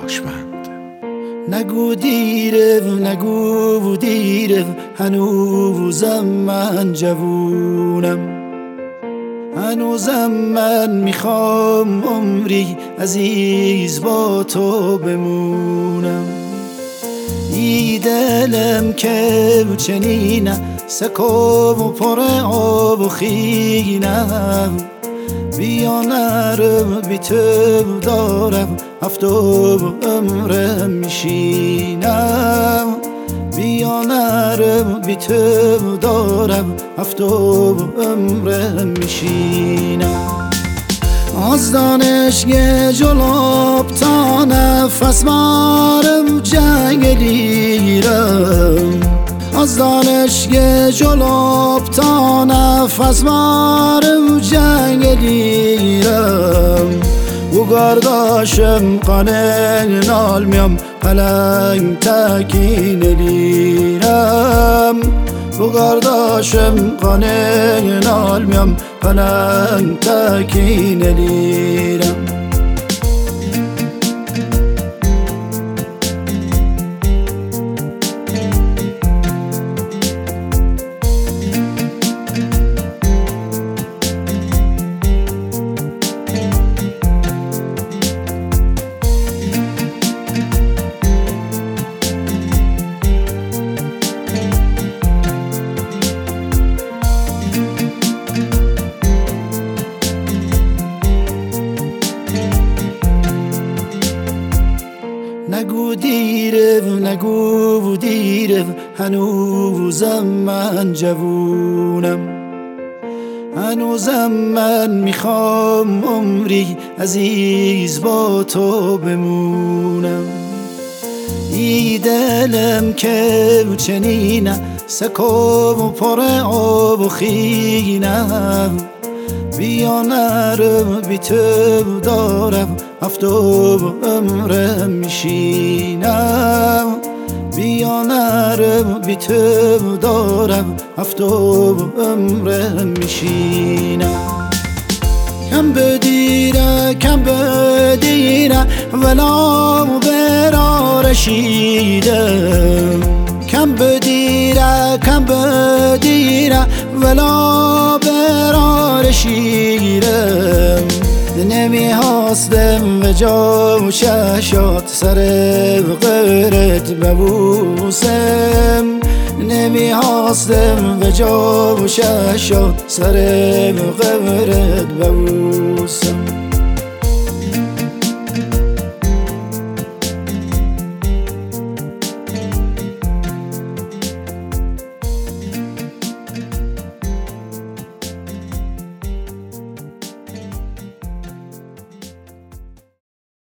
هوشمند. نگو دیره نگو دیره، هنوزم من جوونم، هنوزم من میخوام عمری عزیز با تو بمونم. ای دلم که چنینه سکو و پر آب و خینم، بیا نرم بی تو دارم هفتو عمرم میشینم، بیا نرم بی تو دارم هفتو عمرم میشینم. از دانشگاه جلاب تا نفس مارم جنگلیرم، از دانشگاه جلاب تا نفس مارم جنگلیرم. و گرداشم قانه نالمیم پلنگ تکین لیرم، و گرداشم قانه نالمیم پلنگ تکین لیرم. نگو دیره نگو دیره، هنوزم من جوونم، هنوزم من میخوام عمری عزیز با تو بمونم. ای دلم که چنینه سکو و پر آب و خینم، بیا نرم بی تو دارم هفتو عمرم میشینم، بیا نرم بی تو دارم هفتو عمرم میشینم. کم بدیره ولا برا رشیدم، کم بدیره ولا برا رشیدم. نمی‌خواستم و جا ششات سر غیرت ببوسم، نمی‌خواستم و جا ششات سر غیرت ببوسم.